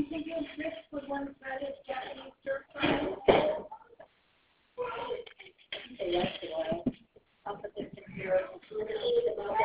think you'll mix with one that is Japanese stir fry? Okay, that's the oil. I'll put this in here. We're going to eat it up.